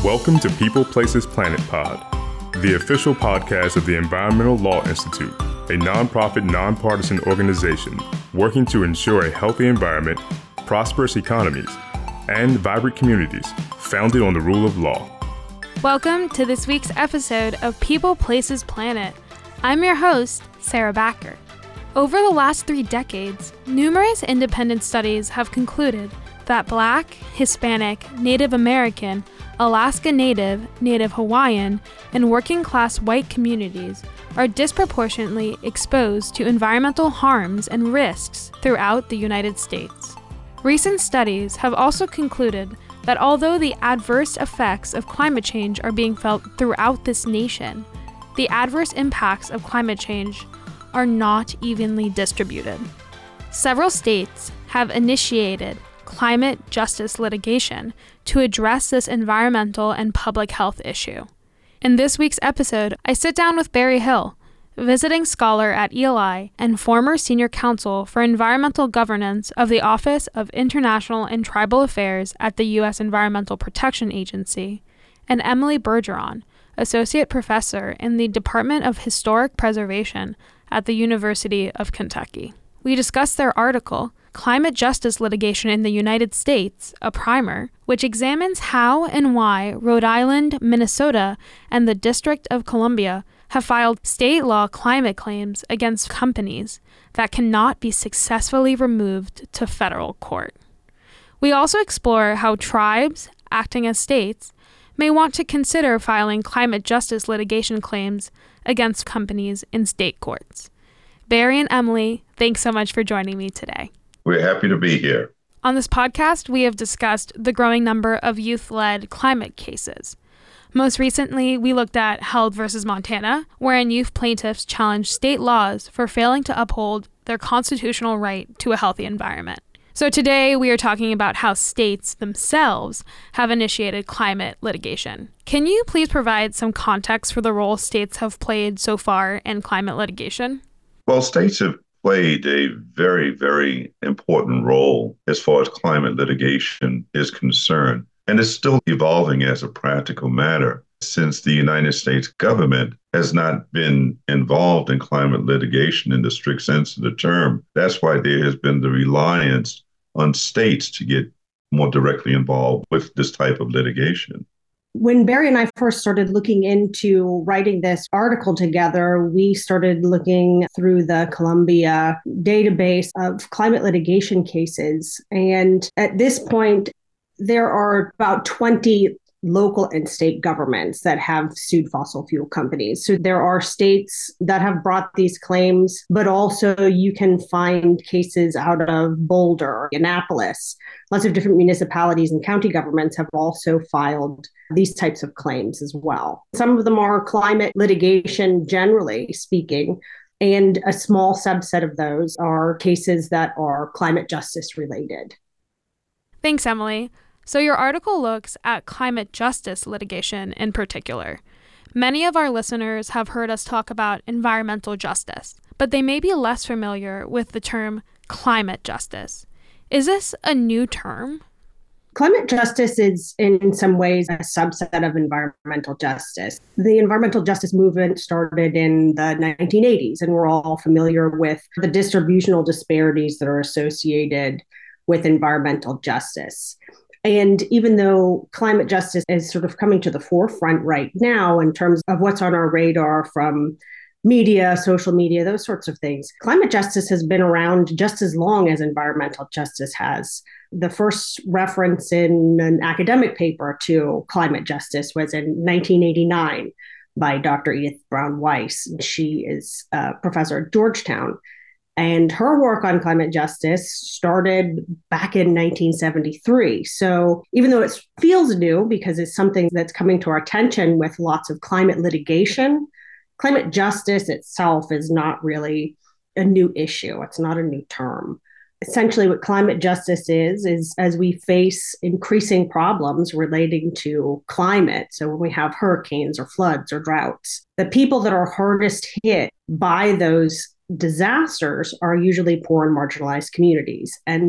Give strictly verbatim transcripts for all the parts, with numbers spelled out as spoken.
Welcome to People Places Planet Pod, the official podcast of the Environmental Law Institute, a nonprofit, nonpartisan organization working to ensure a healthy environment, prosperous economies, and vibrant communities founded on the rule of law. Welcome to this week's episode of People Places Planet. I'm your host, Sarah Backer. Over the last three decades, numerous independent studies have concluded that Black, Hispanic, Native American, Alaska Native, Native Hawaiian, and working-class white communities are disproportionately exposed to environmental harms and risks throughout the United States. Recent studies have also concluded that although the adverse effects of climate change are being felt throughout this nation, the adverse impacts of climate change are not evenly distributed. Several states have initiated climate justice litigation to address this environmental and public health issue. In this week's episode, I sit down with Barry Hill, visiting scholar at E L I and former senior counsel for environmental governance of the Office of International and Tribal Affairs at the U S Environmental Protection Agency, and Emily Bergeron, associate professor in the Department of Historic Preservation at the University of Kentucky. We discuss their article, Climate Justice Litigation in the United States, a Primer, which examines how and why Rhode Island, Minnesota, and the District of Columbia have filed state law climate claims against companies that cannot be successfully removed to federal court. We also explore how tribes, acting as states, may want to consider filing climate justice litigation claims against companies in state courts. Barry and Emily, thanks so much for joining me today. We're happy to be here. On this podcast, we have discussed the growing number of youth-led climate cases. Most recently, we looked at Held versus Montana, wherein youth plaintiffs challenged state laws for failing to uphold their constitutional right to a healthy environment. So today, we are talking about how states themselves have initiated climate litigation. Can you please provide some context for the role states have played so far in climate litigation? Well, states have played a very, very important role as far as climate litigation is concerned, and it's still evolving as a practical matter since the United States government has not been involved in climate litigation in the strict sense of the term. That's why there has been the reliance on states to get more directly involved with this type of litigation. When Barry and I first started looking into writing this article together, we started looking through the Columbia database of climate litigation cases. And at this point, there are about twenty local and state governments that have sued fossil fuel companies. So there are states that have brought these claims, but also you can find cases out of Boulder, Annapolis. Lots of different municipalities and county governments have also filed these types of claims as well. Some of them are climate litigation, generally speaking, and a small subset of those are cases that are climate justice related. Thanks, Emily. So your article looks at climate justice litigation in particular. Many of our listeners have heard us talk about environmental justice, but they may be less familiar with the term climate justice. Is this a new term? Climate justice is in some ways a subset of environmental justice. The environmental justice movement started in the nineteen eighties, and we're all familiar with the distributional disparities that are associated with environmental justice. And even though climate justice is sort of coming to the forefront right now in terms of what's on our radar from media, social media, those sorts of things, climate justice has been around just as long as environmental justice has. The first reference in an academic paper to climate justice was in nineteen eighty-nine by Doctor Edith Brown Weiss. She is a professor at Georgetown. And her work on climate justice started back in nineteen seventy-three. So even though it feels new because it's something that's coming to our attention with lots of climate litigation, climate justice itself is not really a new issue. It's not a new term. Essentially, what climate justice is, is as we face increasing problems relating to climate, so when we have hurricanes or floods or droughts, the people that are hardest hit by those disasters are usually poor and marginalized communities. And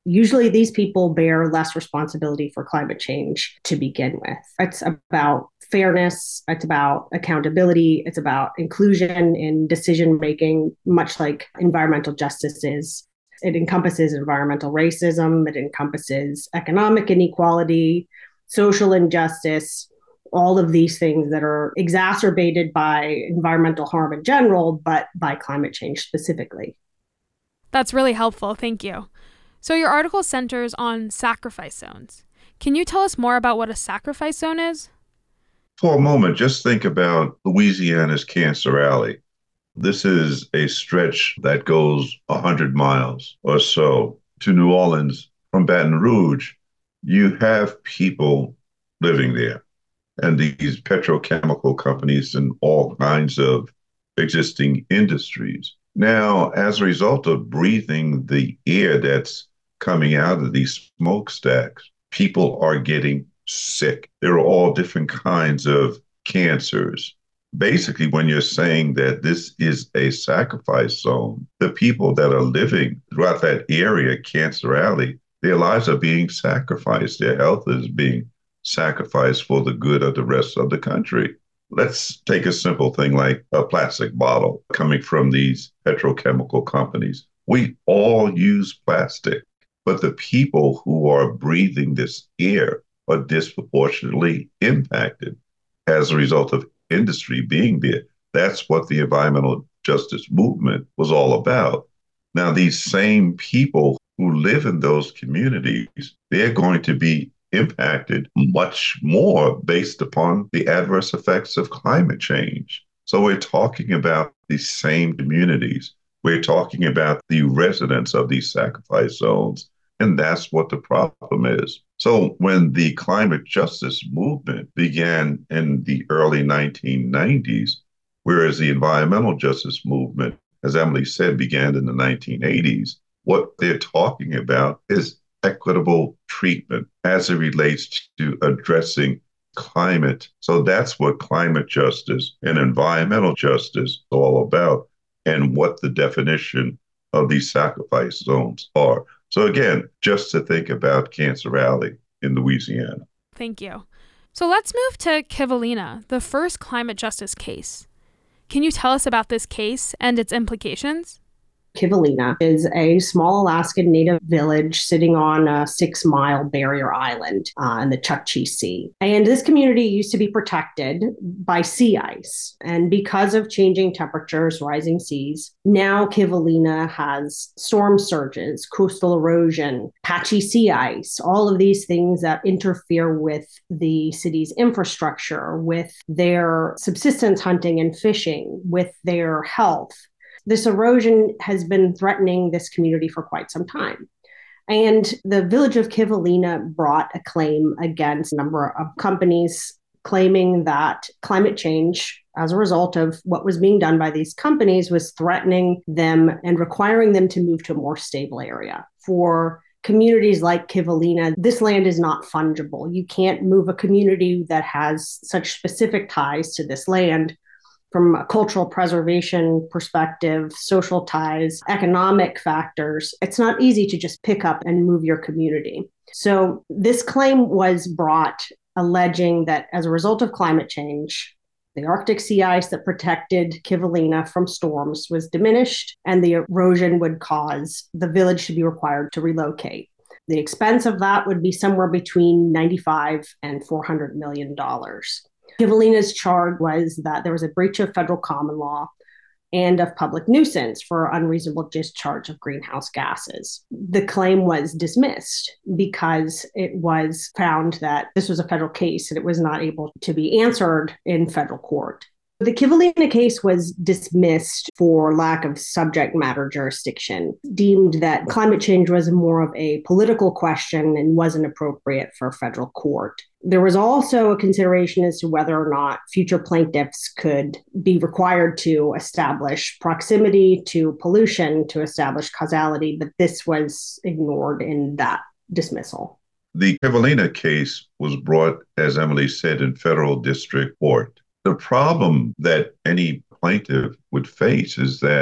Usually these people bear less responsibility for climate change to begin with. It's about fairness, it's about accountability, it's about inclusion in decision making, much like environmental justice is. It encompasses environmental racism, it encompasses economic inequality, social injustice, all of these things that are exacerbated by environmental harm in general, but by climate change specifically. That's really helpful. Thank you. So your article centers on sacrifice zones. Can you tell us more about what a sacrifice zone is? For a moment, just think about Louisiana's Cancer Alley. This is a stretch that goes one hundred miles or so to New Orleans from Baton Rouge. You have people living there, and these petrochemical companies and all kinds of existing industries. Now, as a result of breathing the air that's coming out of these smokestacks, people are getting sick. There are all different kinds of cancers. Basically, when you're saying that this is a sacrifice zone, the people that are living throughout that area, Cancer Alley, their lives are being sacrificed. Their health is being sacrificed for the good of the rest of the country. Let's take a simple thing like a plastic bottle coming from these petrochemical companies. We all use plastic, but the people who are breathing this air are disproportionately impacted as a result of industry being there. That's what the environmental justice movement was all about. Now, these same people who live in those communities, they're going to be impacted much more based upon the adverse effects of climate change. So we're talking about these same communities. We're talking about the residents of these sacrifice zones, and that's what the problem is. So when the climate justice movement began in the early nineteen nineties, whereas the environmental justice movement, as Emily said, began in the nineteen eighties, what they're talking about is equitable treatment as it relates to addressing climate. So that's what climate justice and environmental justice is all about, and what the definition of these sacrifice zones are. So again, just to think about Cancer Alley in Louisiana. Thank you. So let's move to Kivalina, the first climate justice case. Can you tell us about this case and its implications? Kivalina is a small Alaskan Native village sitting on a six-mile barrier island uh, in the Chukchi Sea. And this community used to be protected by sea ice. And because of changing temperatures, rising seas, now Kivalina has storm surges, coastal erosion, patchy sea ice, all of these things that interfere with the city's infrastructure, with their subsistence hunting and fishing, with their health. This erosion has been threatening this community for quite some time. And the village of Kivalina brought a claim against a number of companies claiming that climate change, as a result of what was being done by these companies, was threatening them and requiring them to move to a more stable area. For communities like Kivalina, this land is not fungible. You can't move a community that has such specific ties to this land from a cultural preservation perspective, social ties, economic factors. It's not easy to just pick up and move your community. So this claim was brought alleging that as a result of climate change, the Arctic sea ice that protected Kivalina from storms was diminished, and the erosion would cause the village to be required to relocate. The expense of that would be somewhere between ninety-five and four hundred million dollars. Kivalina's charge was that there was a breach of federal common law and of public nuisance for unreasonable discharge of greenhouse gases. The claim was dismissed because it was found that this was a federal case and it was not able to be answered in federal court. The Kivalina case was dismissed for lack of subject matter jurisdiction, deemed that climate change was more of a political question and wasn't appropriate for federal court. There was also a consideration as to whether or not future plaintiffs could be required to establish proximity to pollution to establish causality, but this was ignored in that dismissal. The Kivalina case was brought, as Emily said, in federal district court. The problem that any plaintiff would face is that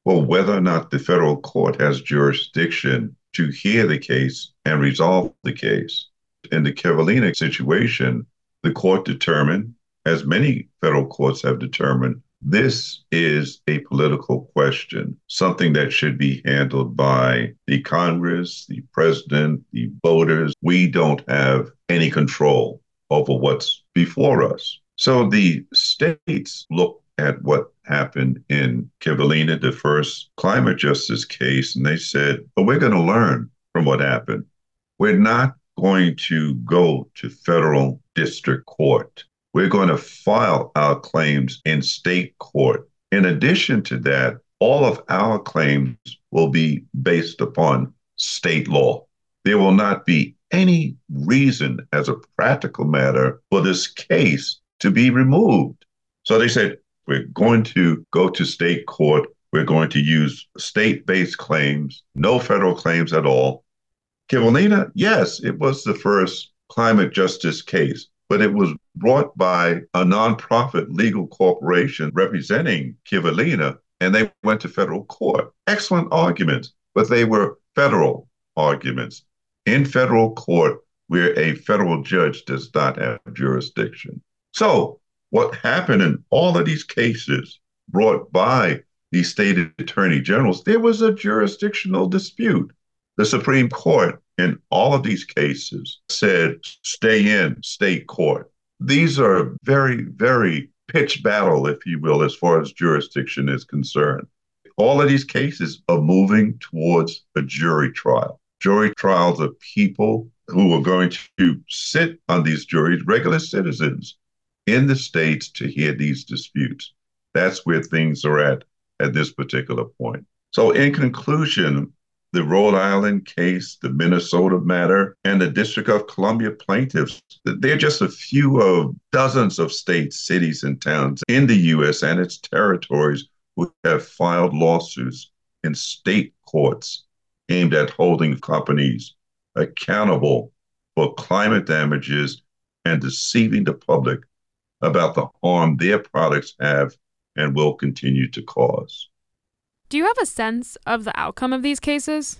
Well, whether or not the federal court has jurisdiction to hear the case and resolve the case. In the Kivalina situation, the court determined, as many federal courts have determined, this is a political question, something that should be handled by the Congress, the president, the voters. We don't have any control over what's before us. So the states look at what happened in Kivalina, the first climate justice case, and they said, well, we're going to learn from what happened. We're not going to go to federal district court. We're going to file our claims in state court. In addition to that, all of our claims will be based upon state law. There will not be any reason as a practical matter for this case to be removed. So they said, we're going to go to state court. We're going to use state-based claims, no federal claims at all. Kivalina, yes, it was the first climate justice case, but it was brought by a nonprofit legal corporation representing Kivalina, and they went to federal court. Excellent arguments, but they were federal arguments. In federal court, where a federal judge does not have jurisdiction. So what happened in all of these cases brought by the state attorney generals, there was a jurisdictional dispute. The Supreme Court in all of these cases said, stay in state court. These are very, very pitched battle, if you will, as far as jurisdiction is concerned. All of these cases are moving towards a jury trial. Jury trials are people who are going to sit on these juries, regular citizens in the states, to hear these disputes. That's where things are at at this particular point. So in conclusion, the Rhode Island case, the Minnesota matter, and the District of Columbia plaintiffs, they're just a few of dozens of states, cities, and towns in the U S and its territories who have filed lawsuits in state courts aimed at holding companies accountable for climate damages and deceiving the public about the harm their products have and will continue to cause. Do you have a sense of the outcome of these cases?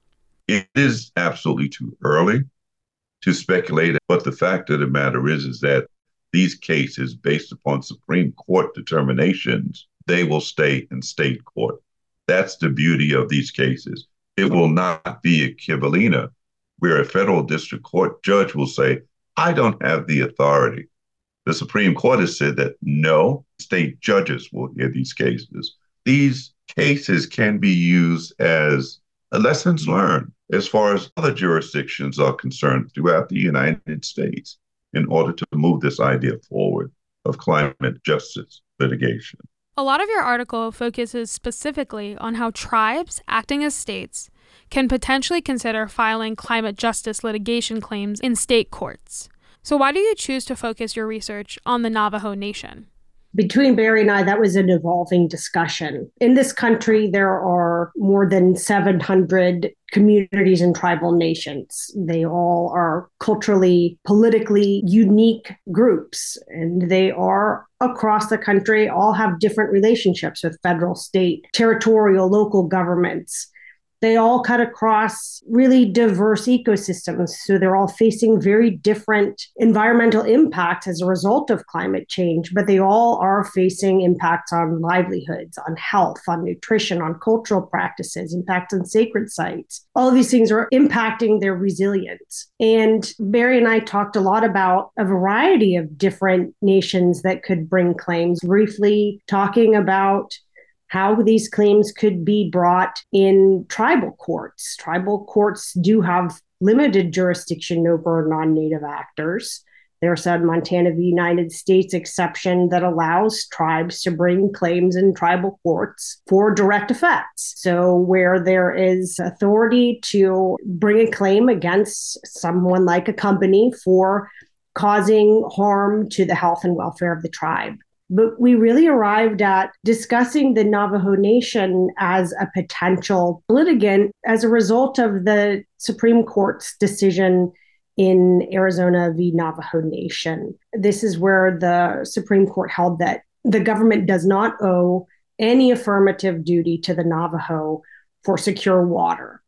It is absolutely too early to speculate, but the fact of the matter is, is that these cases, based upon Supreme Court determinations, they will stay in state court. That's the beauty of these cases. It will not be a Kivalina where a federal district court judge will say, I don't have the authority. The Supreme Court has said that no, state judges will hear these cases. These cases can be used as lessons learned as far as other jurisdictions are concerned throughout the United States in order to move this idea forward of climate justice litigation. A lot of your article focuses specifically on how tribes acting as states can potentially consider filing climate justice litigation claims in state courts. So why do you choose to focus your research on the Navajo Nation? Between Barry and I, that was an evolving discussion. In this country, there are more than seven hundred communities and tribal nations. They all are culturally, politically unique groups, and they are across the country, all have different relationships with federal, state, territorial, local governments. They all cut across really diverse ecosystems. So they're all facing very different environmental impacts as a result of climate change, but they all are facing impacts on livelihoods, on health, on nutrition, on cultural practices, impacts on sacred sites. All of these things are impacting their resilience. And Barry and I talked a lot about a variety of different nations that could bring claims, briefly talking about how these claims could be brought in tribal courts. Tribal courts do have limited jurisdiction over non-native actors. There's a Montana v. United States exception that allows tribes to bring claims in tribal courts for direct effects. So where there is authority to bring a claim against someone like a company for causing harm to the health and welfare of the tribe. But we really arrived at discussing the Navajo Nation as a potential litigant as a result of the Supreme Court's decision in Arizona v. Navajo Nation. This is where the Supreme Court held that the government does not owe any affirmative duty to the Navajo for secure water.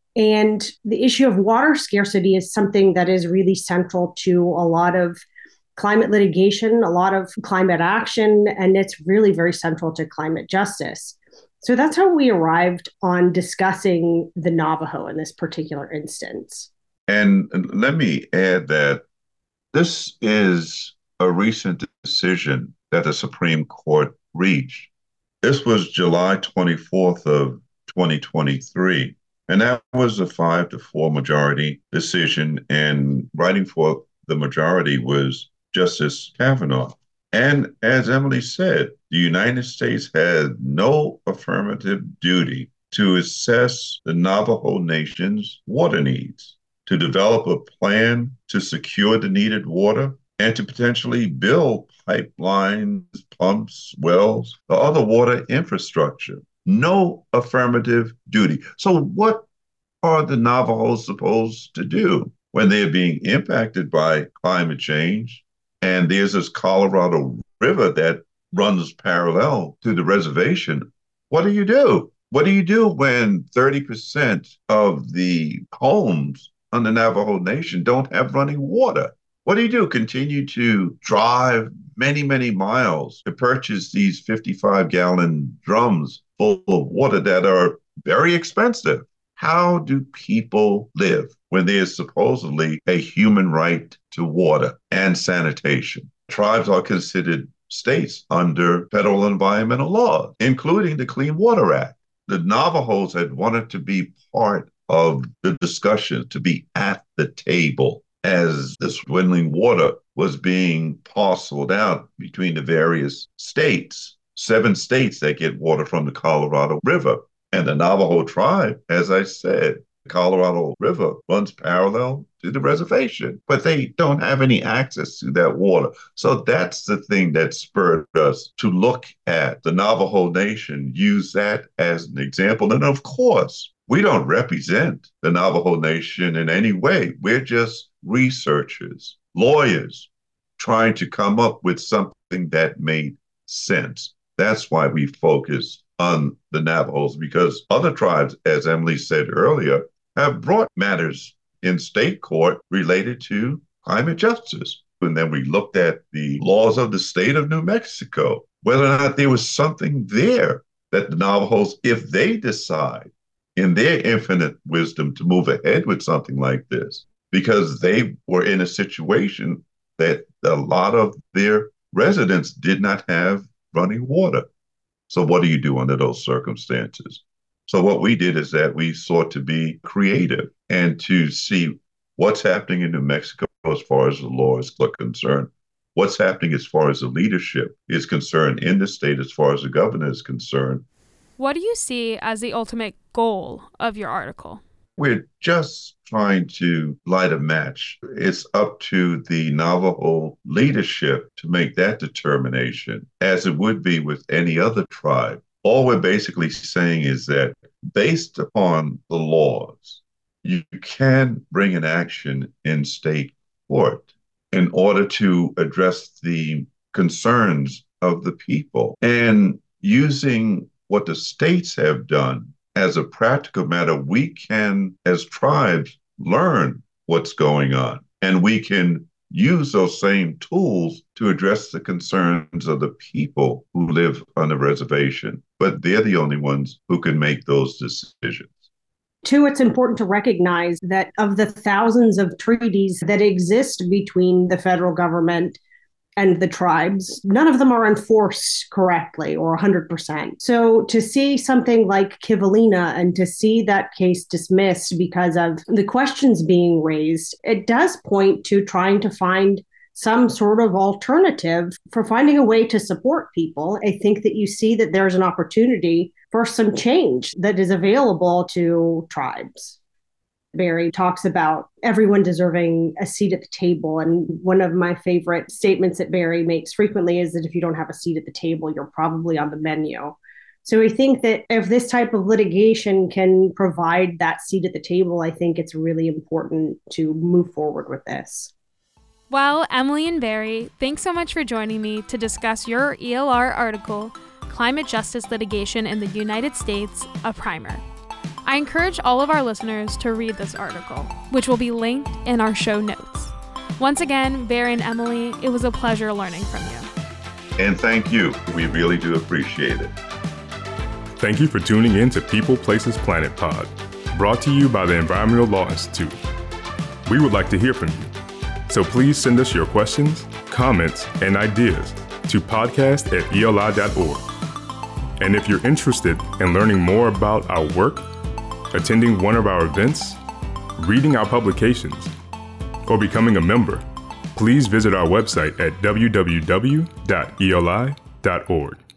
And the issue of water scarcity is something that is really central to a lot of climate litigation, a lot of climate action, and it's really very central to climate justice. So that's how we arrived on discussing the Navajo in this particular instance. And let me add that this is a recent decision that the Supreme Court reached. This was July twenty-fourth of twenty twenty-three. And that was a five to four majority decision. And writing for the majority was Justice Kavanaugh. And as Emily said, the United States had no affirmative duty to assess the Navajo Nation's water needs, to develop a plan to secure the needed water, and to potentially build pipelines, pumps, wells, or other water infrastructure. No affirmative duty. So what are the Navajos supposed to do when they're being impacted by climate change? And there's this Colorado River that runs parallel to the reservation. What do you do? What do you do when thirty percent of the homes on the Navajo Nation don't have running water? What do you do? Continue to drive many, many miles to purchase these fifty-five gallon drums full of water that are very expensive. How do people live when there's supposedly a human right to water and sanitation? Tribes are considered states under federal environmental laws, including the Clean Water Act. The Navajos had wanted to be part of the discussion, to be at the table as the dwindling water was being parceled out between the various states, seven states that get water from the Colorado River. And the Navajo tribe, as I said, the Colorado River runs parallel to the reservation, but they don't have any access to that water. So that's the thing that spurred us to look at the Navajo Nation, use that as an example. And of course, we don't represent the Navajo Nation in any way. We're just researchers, lawyers, trying to come up with something that made sense. That's why we focus on the Navajos, because other tribes, as Emily said earlier, have brought matters in state court related to climate justice. And then we looked at the laws of the state of New Mexico, whether or not there was something there that the Navajos, if they decide in their infinite wisdom to move ahead with something like this, because they were in a situation that a lot of their residents did not have running water. So what do you do under those circumstances? So what we did is that we sought to be creative and to see what's happening in New Mexico as far as the law is concerned, what's happening as far as the leadership is concerned in the state, as far as the governor is concerned. What do you see as the ultimate goal of your article? We're just trying to light a match. It's up to the Navajo leadership to make that determination, as it would be with any other tribe. All we're basically saying is that based upon the laws, you can bring an action in state court in order to address the concerns of the people. And using what the states have done, as a practical matter, we can, as tribes, learn what's going on, and we can use those same tools to address the concerns of the people who live on the reservation. But they're the only ones who can make those decisions. Two, it's important to recognize that of the thousands of treaties that exist between the federal government and the tribes, none of them are enforced correctly or one hundred percent. So to see something like Kivalina and to see that case dismissed because of the questions being raised, it does point to trying to find some sort of alternative for finding a way to support people. I think that you see that there's an opportunity for some change that is available to tribes. Barry talks about everyone deserving a seat at the table. And one of my favorite statements that Barry makes frequently is that if you don't have a seat at the table, you're probably on the menu. So I think that if this type of litigation can provide that seat at the table, I think it's really important to move forward with this. Well, Emily and Barry, thanks so much for joining me to discuss your E L R article, Climate Justice Litigation in the United States, a Primer. I encourage all of our listeners to read this article, which will be linked in our show notes. Once again, Barry and Emily, it was a pleasure learning from you. And thank you. We really do appreciate it. Thank you for tuning in to People, Places, Planet Pod, brought to you by the Environmental Law Institute. We would like to hear from you, so please send us your questions, comments, and ideas to podcast at E L I dot org. And if you're interested in learning more about our work, attending one of our events, reading our publications, or becoming a member, please visit our website at w w w dot e l i dot org.